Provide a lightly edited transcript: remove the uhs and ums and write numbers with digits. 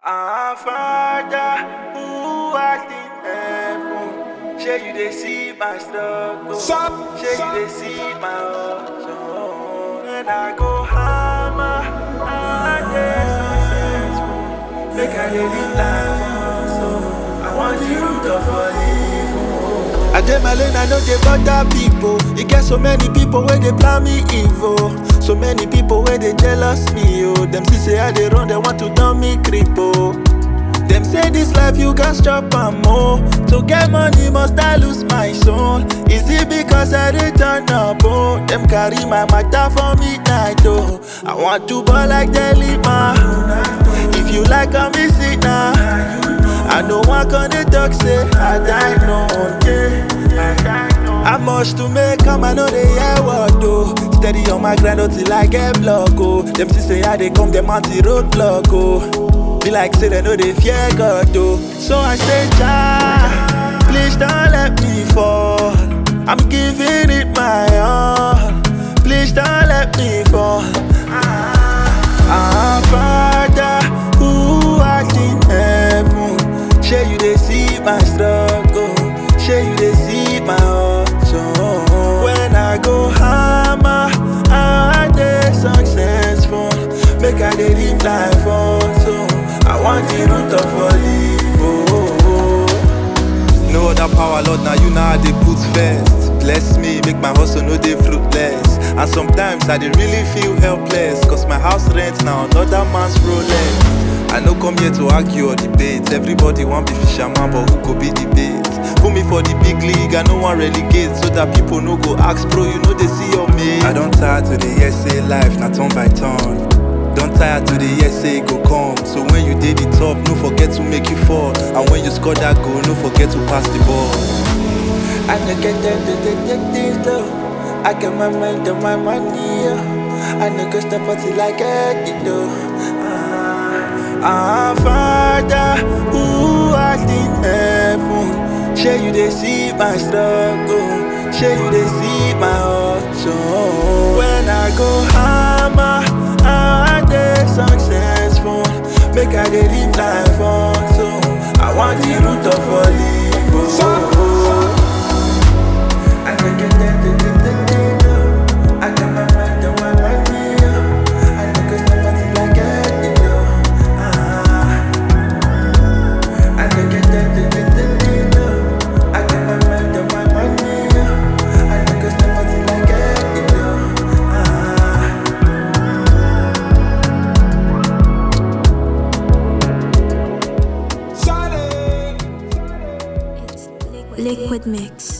Our Father, who art in heaven, shall you they see my struggle? Shall you they see my hustle? When I go hammer, I get successful. Make I live life so I want the root of all evil. I dey my lane, I know they bother people. You get so many people where they plan me evil. So many people where they jealous me, oh. Them see say I they run, they want to turn me cripple. Them say this life you can stop and more. To get money must I lose my soul? Is it because I return up, oh? Them carry my matter for midnight, oh. I want to ball like Delima. If you like I'm missing now. I know one gonna talk say I die no yeah. I much to make come I know they hear what do. Steady on my grind until I get block oh. Them see say how they come them anti-road block oh. Be like say they know they fear God oh. So I say child, please don't let me fall. I'm giving it my all. Please don't let me fall. Father, who art in heaven, shall you they see my struggle? Shall you they see my hustle? When I go hammer, I dey successful. Make I dey live life also. I want the root of all evil. No other power, Lord, now you know how they put first. Bless me, make my hustle no dey fruitless. And sometimes I dey really feel helpless, cause my house rent now another man's Rolex. I no come here to argue or debate. Everybody want be fisherman, but who go be debate? Put me for the big league, I no one relegate. So that people no go ask bro, you know they see your mate. I don't tire to the essay life, not turn by turn. Don't tire to the essay go come. So when you did the top, no forget to make you fall. And when you score that goal, no forget to pass the ball. I no get them to take things though. I get my mind on my money, yeah. I no go stop until I get it though. Father, who art in heaven, shall you they see my struggle? Shall you they see my hustle? When I go hammer, I dey successful. Make I dey live life also. I want the root of all evil. I can get them to I got my mind on my money, yeah. I no go stop until I get it, though. I can get them to I got my mind on my money, yeah. I no go stop until I get it, though. It's Liquid Mix.